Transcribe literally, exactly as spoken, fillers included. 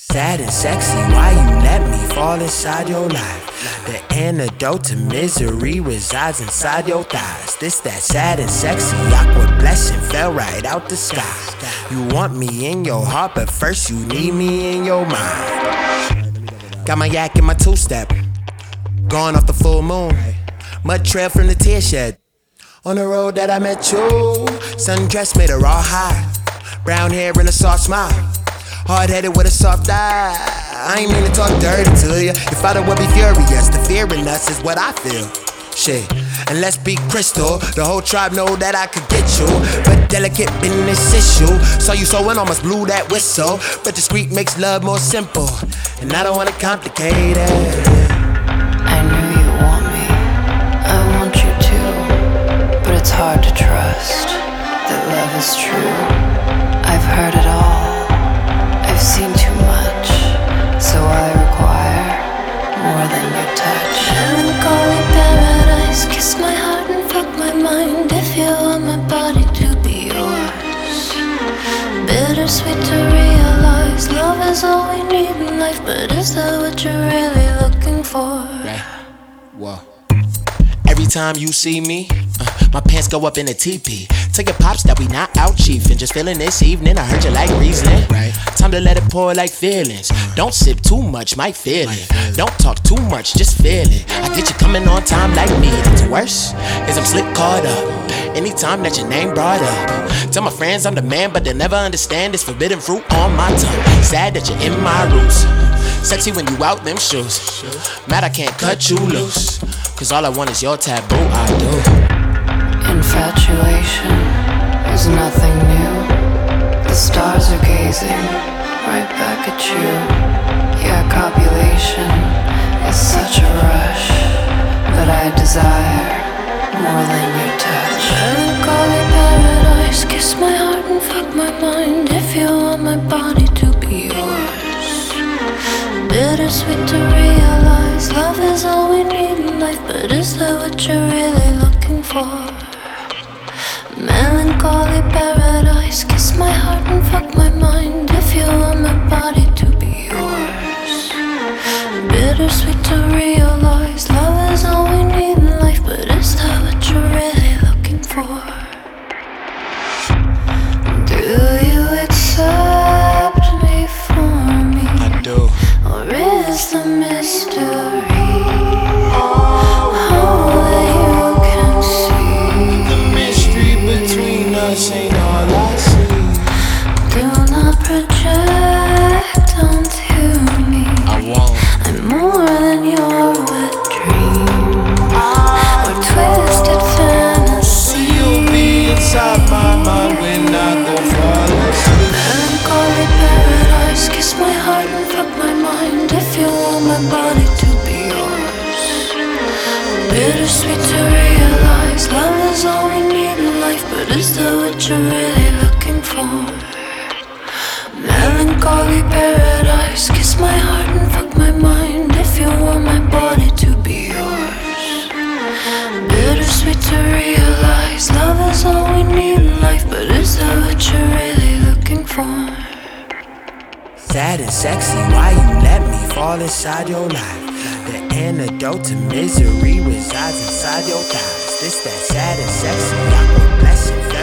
Sad and sexy, why you let me fall inside your life? The antidote to misery resides inside your thighs. This that sad and sexy, awkward blessing fell right out the sky. You want me in your heart, but first you need me in your mind. Got my yak in my two-step, going off the full moon. Mud trail from the tear shed, on the road that I met you. Sundress made her all high, brown hair and a soft smile, hard-headed with a soft eye. I ain't mean to talk dirty to you. Your father would be furious. The fear in us is what I feel. Shit, and let's be crystal. The whole tribe know that I could get you, but delicate business issue. Saw you sewing, almost blew that whistle. But discreet makes love more simple, and I don't wanna complicate it. I knew you want me, I want you too, but it's hard to trust that love is true. I've heard it all, I've seen too much, so I require more than your touch. Melancholy paradise, kiss my heart and fuck my mind. If you want my body to be yours, bittersweet to realize love is all we need in life, but is that what you're really looking for? Right. Whoa. Every time you see me, uh, my pants go up in a teepee. Tell your pops that we not out chiefin', just feeling this evening. I heard you like Riesling, right? Time to let it pour like feelings. Don't sip too much, might feel it. Don't talk too much, just feel it. I get you coming on time like me. It's worse is I'm slick caught up anytime that your name brought up. Tell my friends I'm the man, but they'll never understand this forbidden fruit on my tongue. Sad that you're in my roots, sexy when you out them shoes. Mad I can't cut you loose, cause all I want is your taboo, I do. Infatuation is nothing new. The stars are gazing right back at you. Yeah, copulation is such a rush, but I desire more than your touch. Melancholy paradise, kiss my heart and fuck my mind. If you want my body to be yours, bittersweet to realize love is all we need in life, but is that what you're really looking for? Melancholy paradise, kiss my heart and fuck my mind. If you want my body to be yours, bittersweet to realize love is all we need in life, but is that what you're really looking for? Do you accept me for me? I do. Or is the mystery all that you can see? The mystery between us ain't all I see. Do not project onto me. I won't. I'm more than your wet dream or twisted fantasy. You'll be inside my mind when I go fall asleep. Melancholy paradise, kiss my heart and fuck my mind. If you want my body to be yours, bittersweet to realize love is all we need in life, but is that what you're really looking for? Melancholy paradise, kiss my heart and fuck my mind. If you want my body to be yours, bittersweet to realize love is all we need in life, but is that what you're really looking for? Sad and sexy, why you let me fall inside your life? The antidote to misery resides inside your thighs. This that sad and sexy, awkward blessing.